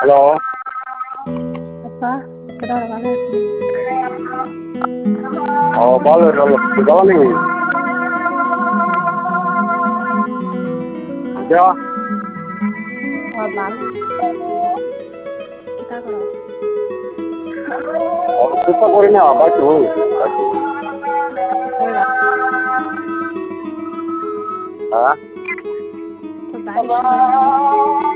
Hello Apa? Kenapa kamu? ভালো ভালো যাওয়া নেই যাওয়া Normal. Kita kalau অসুস্থ করি না বাকি Hola. হ্যাঁ Total.